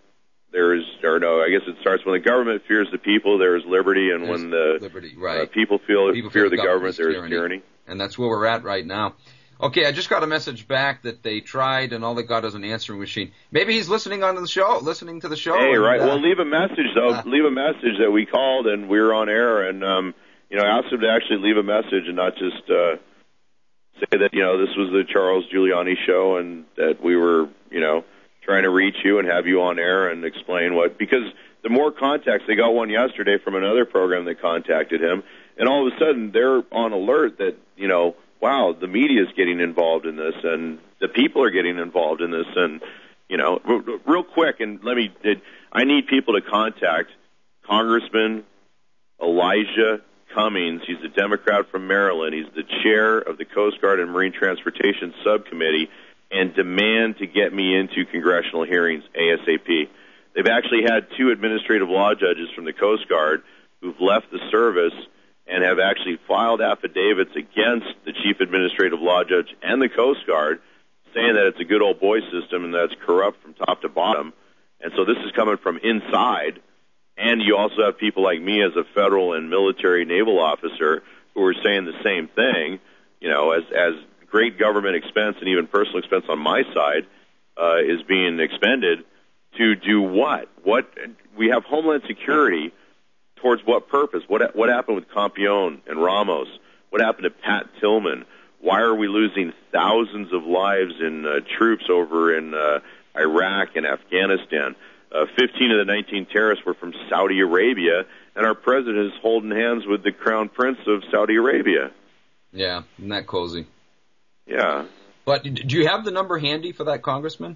I guess it starts when the government fears the people, there is liberty, and when the people fear the government, there is tyranny. And that's where we're at right now. Okay, I just got a message back that they tried, and all they got is an answering machine. Maybe he's listening to the show. Hey, right. Well, leave a message, though. Leave a message that we called and we were on air, and ask him to actually leave a message and not just say that this was the Charles Giuliani show and that we were trying to reach you and have you on air and explain because the more contacts, they got one yesterday from another program that contacted him, and all of a sudden they're on alert that wow, the media is getting involved in this, and the people are getting involved in this, and real quick, and I need people to contact Congressman Elijah Cummings. He's a Democrat from Maryland. He's the chair of the Coast Guard and Marine Transportation Subcommittee, and demand to get me into congressional hearings ASAP. They've actually had 2 administrative law judges from the Coast Guard who've left the service and have actually filed affidavits against the chief administrative law judge and the Coast Guard, saying that it's a good old boy system and that it's corrupt from top to bottom. And so this is coming from inside. And you also have people like me as a federal and military naval officer who are saying the same thing, as great government expense and even personal expense on my side is being expended to do what? We have Homeland Security. Towards what purpose? What happened with Campione and Ramos? What happened to Pat Tillman? Why are we losing thousands of lives in troops over in Iraq and Afghanistan? 15 of the 19 terrorists were from Saudi Arabia, and our president is holding hands with the Crown Prince of Saudi Arabia. Yeah, isn't that cozy? Yeah. But do you have the number handy for that congressman?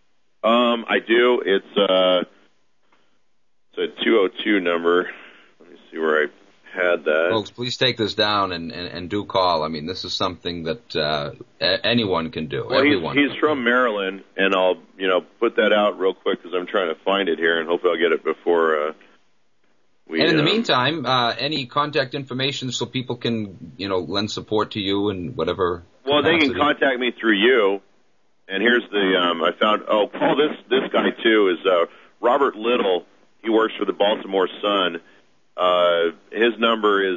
I do. It's a 202 number. See where I had that. Folks, please take this down and do call. I mean, this is something that anyone can do. Well, he's from Maryland, and I'll put that out real quick because I'm trying to find it here, and hopefully I'll get it before we. And in the meantime, any contact information so people can lend support to you and whatever. Well, capacity. They can contact me through you. And here's I found. Oh, call this guy too is Robert Little. He works for the Baltimore Sun. His number is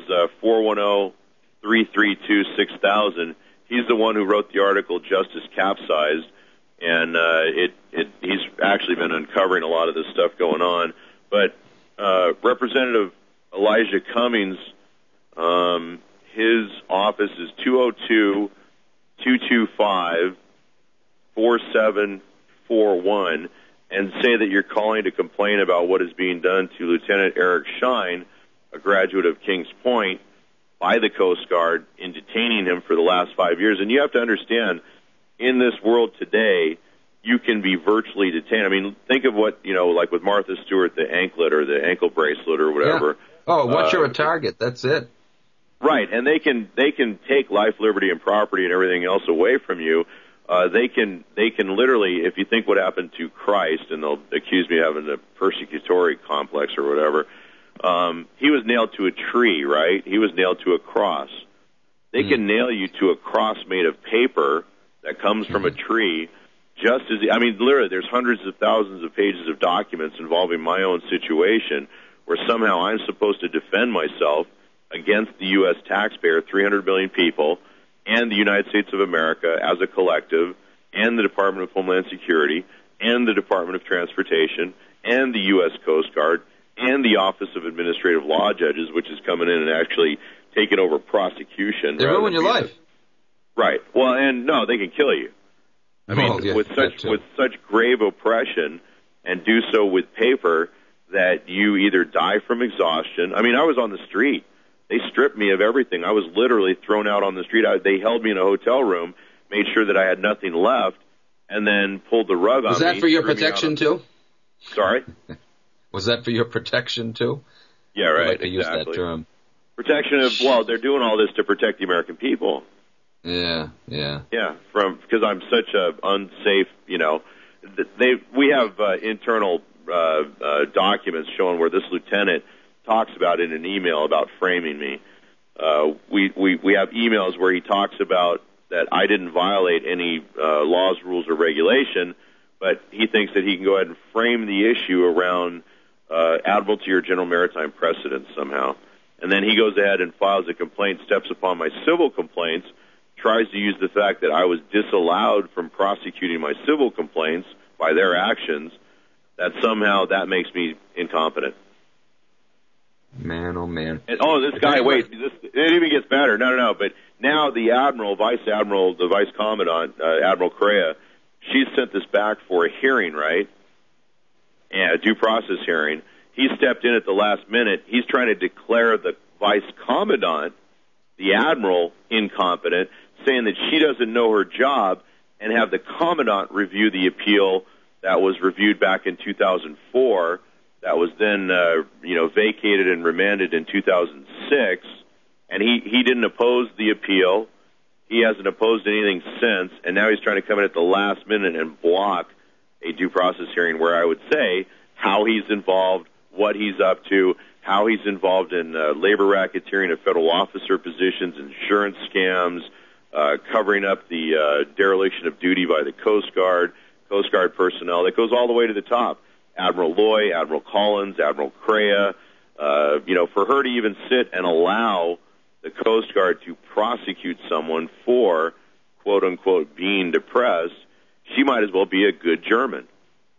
410-332-6000. He's the one who wrote the article "Justice Capsized," and he's actually been uncovering a lot of this stuff going on. But Representative Elijah Cummings, his office is 202-225-4741. And say that you're calling to complain about what is being done to Lieutenant Eric Shine, a graduate of Kings Point, by the Coast Guard in detaining him for the last 5 years. And you have to understand, in this world today, you can be virtually detained. I mean, think of what, like with Martha Stewart, the anklet or the ankle bracelet or whatever. Yeah. Oh, once you're a target, that's it. Right, and they can take life, liberty, and property and everything else away from you. They can literally, if you think what happened to Christ, and they'll accuse me of having a persecutory complex or whatever, he was nailed to a tree, right? He was nailed to a cross. They can nail you to a cross made of paper that comes from a tree, literally there's hundreds of thousands of pages of documents involving my own situation where somehow I'm supposed to defend myself against the U.S. taxpayer, 300 million people, and the United States of America as a collective, and the Department of Homeland Security, and the Department of Transportation, and the U.S. Coast Guard, and the Office of Administrative Law Judges, which is coming in and actually taking over prosecution. They ruin your life. Right. Well, and no, they can kill you. I mean, with such grave oppression, and do so with paper that you either die from exhaustion. I mean, I was on the street. They stripped me of everything. I was literally thrown out on the street. They held me in a hotel room, made sure that I had nothing left, and then pulled the rug on me. Was that for your protection too? Sorry? Was that for your protection too? Yeah, right. I like to exactly. use that term. Protection of, well, they're doing all this to protect the American people. Yeah. Yeah, because I'm such a unsafe, we have internal documents showing where this lieutenant talks about in an email about framing me. We have emails where he talks about that I didn't violate any laws, rules, or regulation, but he thinks that he can go ahead and frame the issue around admiralty or general maritime precedents somehow. And then he goes ahead and files a complaint, steps upon my civil complaints, tries to use the fact that I was disallowed from prosecuting my civil complaints by their actions, that somehow that makes me incompetent. Man, oh man. And, this guy, wait, it even gets better. No, but now the admiral, the vice commandant, Admiral Correa, she sent this back for a hearing, right? Yeah, a due process hearing. He stepped in at the last minute. He's trying to declare the vice commandant, the admiral, incompetent, saying that she doesn't know her job, and have the commandant review the appeal that was reviewed back in 2004, that was then, vacated and remanded in 2006, and he didn't oppose the appeal. He hasn't opposed anything since, and now he's trying to come in at the last minute and block a due process hearing where I would say how he's involved, what he's up to, how he's involved in labor racketeering of federal officer positions, insurance scams, covering up the dereliction of duty by the Coast Guard personnel. That goes all the way to the top. Admiral Loy, Admiral Collins, Admiral Correa, for her to even sit and allow the Coast Guard to prosecute someone for, quote-unquote, being depressed, she might as well be a good German.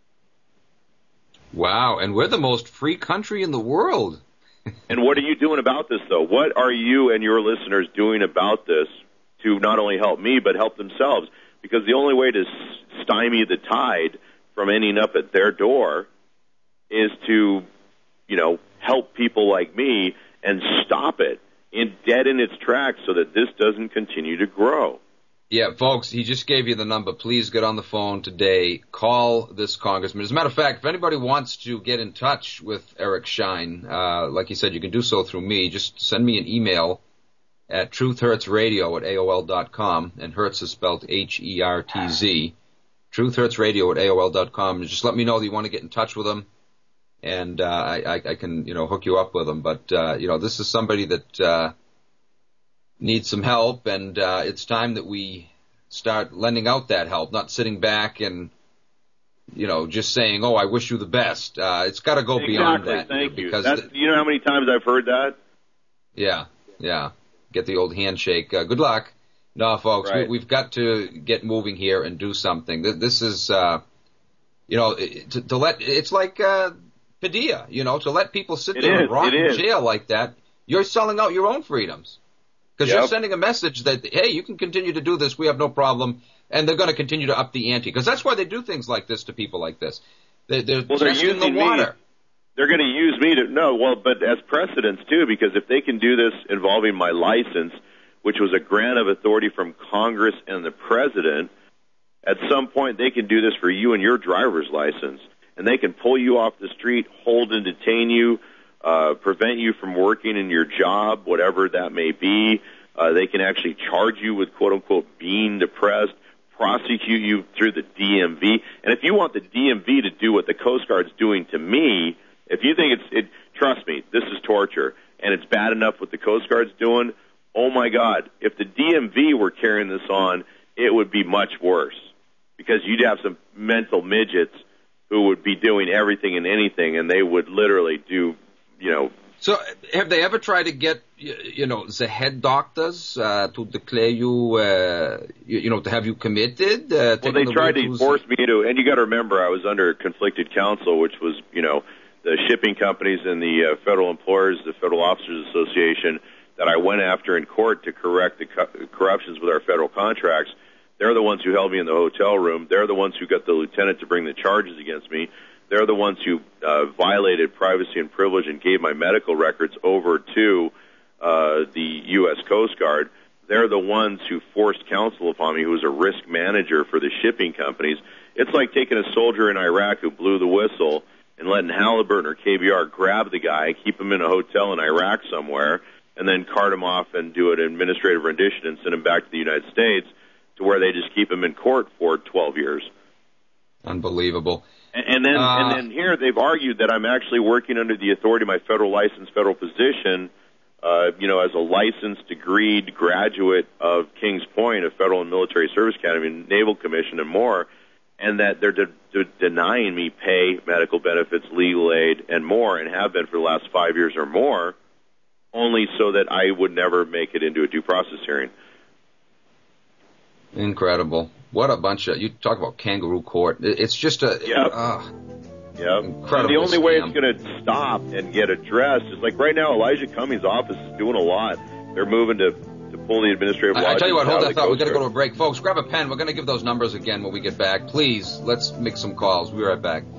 Wow, and we're the most free country in the world. And what are you doing about this, though? What are you and your listeners doing about this to not only help me, but help themselves? Because the only way to stymie the tide from ending up at their door is to, help people like me and stop it dead in its tracks so that this doesn't continue to grow. Yeah, folks, he just gave you the number. Please get on the phone today. Call this congressman. As a matter of fact, if anybody wants to get in touch with Eric Schein, like you said, you can do so through me. Just send me an email at truthhurtsradio@AOL.com, and Hertz is spelled Hertz. truthhurtsradio@AOL.com. Just let me know that you want to get in touch with him, and I can, hook you up with him. But, this is somebody that needs some help, and it's time that we start lending out that help, not sitting back and, just saying, I wish you the best. It's got to go beyond that. Thank you. Because you know how many times I've heard that? Yeah. Get the old handshake. Good luck. No, folks, right. We've got to get moving here and do something. This is, to let, it's like Padilla, to let people sit there and rot in jail like that, you're selling out your own freedoms. Because you're sending a message that, hey, you can continue to do this, we have no problem, and they're going to continue to up the ante. Because that's why they do things like this to people like this. They're testing the water. They're going to use me but as precedents, too, because if they can do this involving my license, which was a grant of authority from Congress and the President, at some point they can do this for you and your driver's license. And they can pull you off the street, hold and detain you, prevent you from working in your job, whatever that may be. They can actually charge you with, quote-unquote, being depressed, prosecute you through the DMV. And if you want the DMV to do what the Coast Guard's doing to me, if you think trust me, this is torture, and it's bad enough what the Coast Guard's doing, oh, my God, if the DMV were carrying this on, it would be much worse, because you'd have some mental midgets who would be doing everything and anything, and they would literally do, So have they ever tried to get, the head doctors to declare you, to have you committed? Well, they tried to force me to, and you got to remember, I was under conflicted counsel, which was, the shipping companies and the federal employers, the Federal Officers Association, that I went after in court to correct the corruptions with our federal contracts. They're the ones who held me in the hotel room. They're the ones who got the lieutenant to bring the charges against me. They're the ones who violated privacy and privilege and gave my medical records over to the U.S. Coast Guard. they're the ones who forced counsel upon me, who was a risk manager for the shipping companies. It's like taking a soldier in Iraq who blew the whistle and letting Halliburton or KBR grab the guy, keep him in a hotel in Iraq somewhere, and then cart him off and do an administrative rendition and send him back to the United States, to where they just keep him in court for 12 years. Unbelievable. And then here they've argued that I'm actually working under the authority of my federal license, federal position, as a licensed, degreed graduate of Kings Point, a Federal and Military Service Academy, Naval Commission, and more, and that they're denying me pay, medical benefits, legal aid, and more, and have been for the last 5 years or more, only so that I would never make it into a due process hearing. Incredible. What a bunch of, you talk about kangaroo court. It's just a, incredible. And the only way it's scam. going to stop and get addressed is like right now, Elijah Cummings' office is doing a lot. They're moving to pull the administrative law. I tell you what, hold that thought. We've got to go to a break. Folks, grab a pen. We're going to give those numbers again when we get back. Please, let's make some calls. We'll be right back.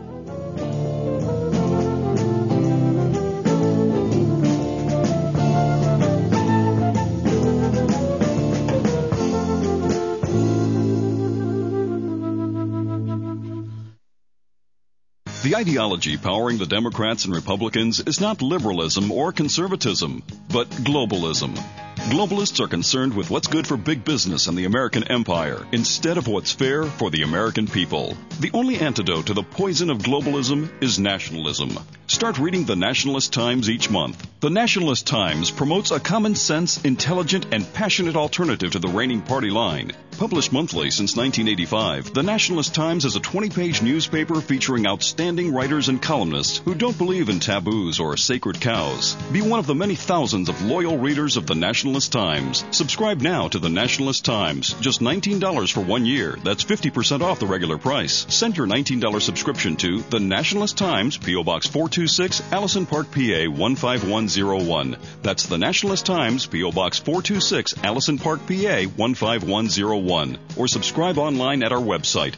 The ideology powering the Democrats and Republicans is not liberalism or conservatism, but globalism. Globalists are concerned with what's good for big business and the American empire instead of what's fair for the American people. The only antidote to the poison of globalism is nationalism. Start reading the Nationalist Times each month. The Nationalist Times promotes a common sense, intelligent, and passionate alternative to the reigning party line. Published monthly since 1985, the Nationalist Times is a 20-page newspaper featuring outstanding writers and columnists who don't believe in taboos or sacred cows. Be one of the many thousands of loyal readers of the Nationalist Times. Subscribe now to the Nationalist Times. Just $19 for 1 year. That's 50% off the regular price. Send your $19 subscription to the Nationalist Times, P.O. Box 426, Allison Park, PA 15101. That's the Nationalist Times, P.O. Box 426, Allison Park, PA 15101. Or subscribe online at our website,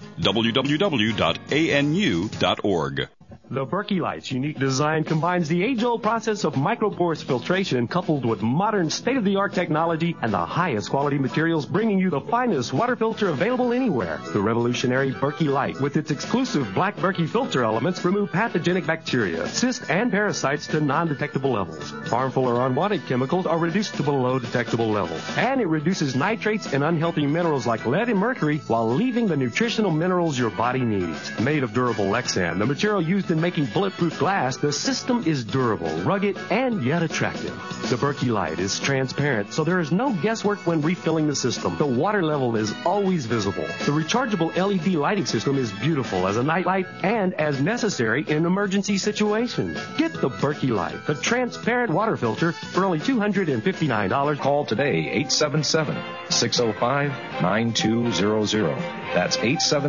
www.anu.org. The Berkey Light's unique design combines the age-old process of microporous filtration coupled with modern state-of-the-art technology and the highest quality materials, bringing you the finest water filter available anywhere. The revolutionary Berkey Light, with its exclusive black Berkey filter elements, remove pathogenic bacteria, cysts, and parasites to non-detectable levels. Harmful or unwanted chemicals are reduced to below detectable levels. And it reduces nitrates and unhealthy minerals like lead and mercury while leaving the nutritional minerals your body needs. Made of durable Lexan, the material used in making bulletproof glass, the system is durable, rugged, and yet attractive. The Berkey Light is transparent, so there is no guesswork when refilling the system. The water level is always visible. The rechargeable LED lighting system is beautiful as a night light and as necessary in emergency situations. Get the Berkey Light, the transparent water filter, for only $259. Call today, 877-605-9200. That's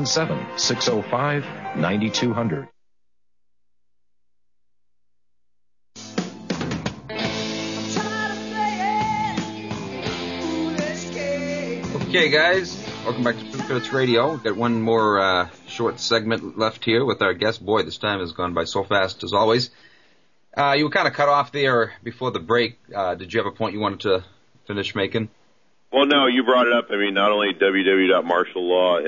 877-605-9200. Okay, guys, welcome back to Truth Hurts Radio. We've got one more short segment left here with our guest. Boy, this time has gone by so fast, as always. You were kind of cut off there before the break. Did you have a point you wanted to finish making? Well, no, you brought it up. I mean, not only www.martiallaw,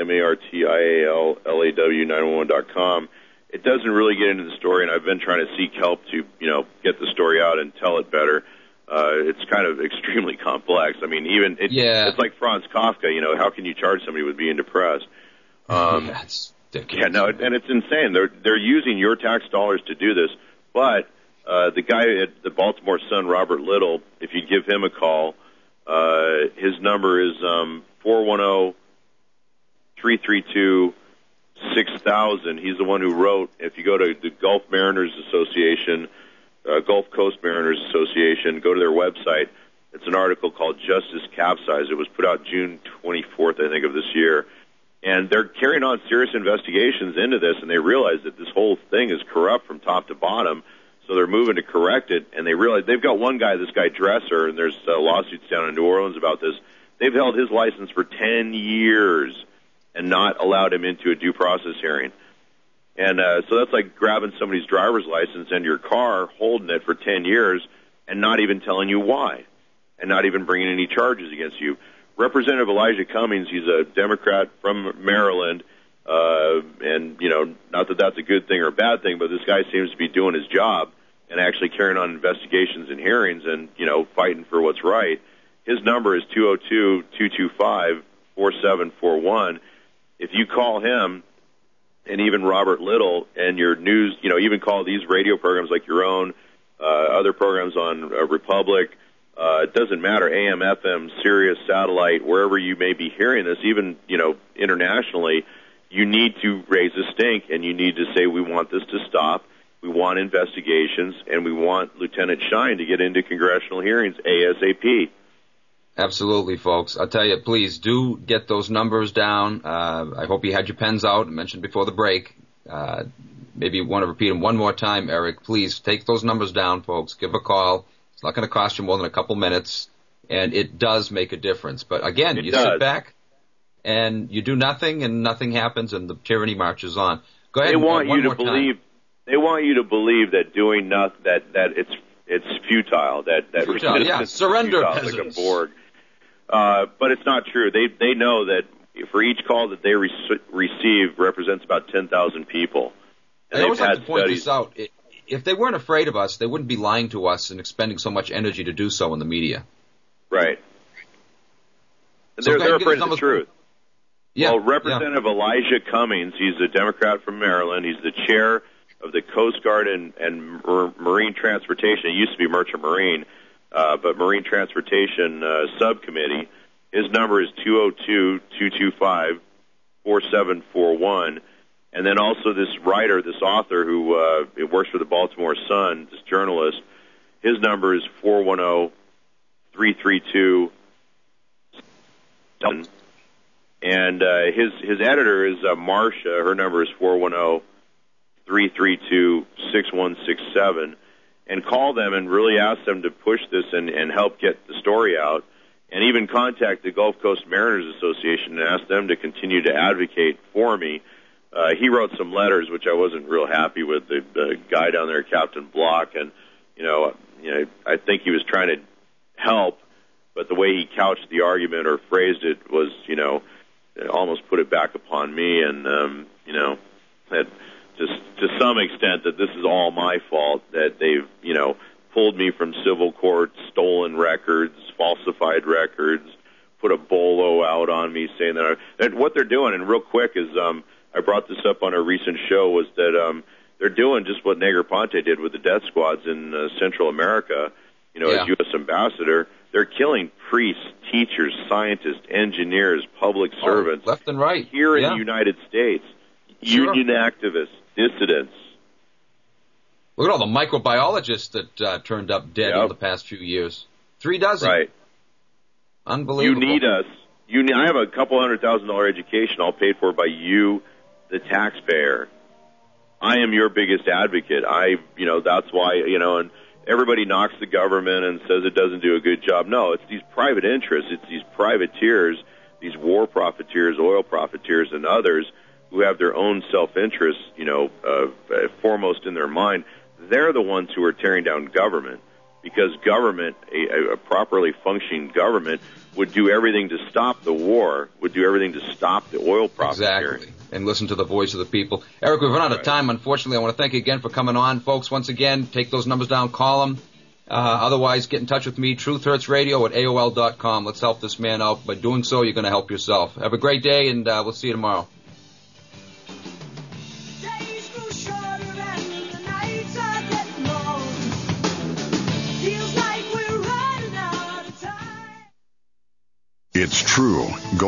martiallaw911.com, it doesn't really get into the story, and I've been trying to seek help to, get the story out and tell it better. It's kind of extremely complex. I mean, it's like Franz Kafka, how can you charge somebody with being depressed? That's ridiculous. And it's insane. They're using your tax dollars to do this, but the guy at the Baltimore Sun, Robert Little, if you give him a call, his number is 410-332-6000. He's the one who wrote, if you go to the Gulf Mariners Association, Gulf Coast Mariners Association, go to their website. It's an article called Justice Capsized. It was put out June 24th, I think, of this year. And they're carrying on serious investigations into this, and they realize that this whole thing is corrupt from top to bottom, so they're moving to correct it. And they realize they've got one guy, this guy Dresser, and there's lawsuits down in New Orleans about this. They've held his license for 10 years and not allowed him into a due process hearing. And so that's like grabbing somebody's driver's license and your car, holding it for 10 years, and not even telling you why. and not even bringing any charges against you. Representative Elijah Cummings, he's a Democrat from Maryland, and, you know, not that that's a good thing or a bad thing, but this guy seems to be doing his job and actually carrying on investigations and hearings and, you know, fighting for what's right. His number is 202-225-4741. If you call him, and even Robert Little, and your news, you know, even call these radio programs like your own, other programs on Republic, it doesn't matter, AM, FM, Sirius, satellite, wherever you may be hearing this, even, you know, internationally, you need to raise a stink, and you need to say, we want this to stop, we want investigations, and we want Lieutenant Shine to get into congressional hearings ASAP. Absolutely, folks. I'll tell you, please do get those numbers down. I hope you had your pens out. I mentioned before the break. Maybe you want to repeat them one more time, Eric. Please take those numbers down, folks. Give a call. It's not going to cost you more than a couple minutes, and it does make a difference. But again, you sit back and you do nothing, and nothing happens, and the tyranny marches on. Go ahead. They want you to believe. They want you to believe that doing nothing, that it's futile. That futile, yeah. Surrender, futile, like a Borg. But it's not true. They know that for each call that they receive represents about 10,000 people. And I always like to point this out. If they weren't afraid of us, they wouldn't be lying to us and expending so much energy to do so in the media. Right. So they're afraid of the truth. Yeah. Well, Representative Elijah Cummings, he's a Democrat from Maryland. He's the chair of the Coast Guard and Marine Transportation. It used to be Merchant Marine, but Marine Transportation Subcommittee. His number is 202-225-4741. And then also this writer, this author who works for the Baltimore Sun, this journalist, his number is 410-332. And his editor is Marcia. Her number is 410-332-6167. And call them and really ask them to push this and help get the story out. And even contact the Gulf Coast Mariners Association and ask them to continue to advocate for me. He wrote some letters, which I wasn't real happy with, the guy down there, Captain Block, and, you know, I think he was trying to help, but the way he couched the argument or phrased it was, you know, it almost put it back upon me, and, you know, that just to some extent that this is all my fault, that they've, you know, pulled me from civil court, stolen records, falsified records, put a bolo out on me saying that what they're doing, and real quick is, I brought this up on a recent show, was that they're doing just what Negroponte did with the death squads in Central America, you know, as U.S. ambassador. They're killing priests, teachers, scientists, engineers, public servants. Left and right. Here in the United States. Sure. Union activists, dissidents. Look at all the microbiologists that turned up dead in the past few years. 3 dozen. Right. Unbelievable. You need us. I have a couple $100,000 education all paid for by you, the taxpayer. I am your biggest advocate. That's why, and everybody knocks the government and says it doesn't do a good job. No, it's these private interests. It's these privateers, these war profiteers, oil profiteers, and others who have their own self-interest, foremost in their mind. They're the ones who are tearing down government, because government, a properly functioning government, would do everything to stop the war, would do everything to stop the oil profiteering. Exactly. And listen to the voice of the people. Eric, we've run out of time, unfortunately. I want to thank you again for coming on. Folks, once again, take those numbers down, call them. Otherwise, get in touch with me, truthhurtsradio@AOL.com. Let's help this man out. By doing so, you're going to help yourself. Have a great day, and we'll see you tomorrow. It's true.